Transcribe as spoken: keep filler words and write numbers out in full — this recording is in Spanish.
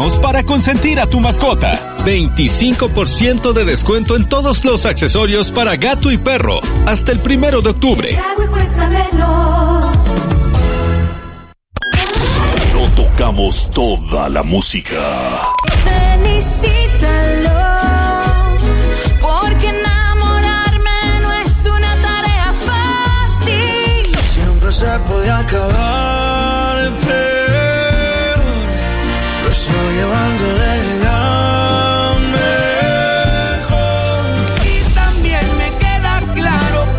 pesos para consentir a tu mascota. veinticinco por ciento de descuento en todos los accesorios para gato y perro hasta el primero de octubre. No tocamos toda la música. Felicítalo.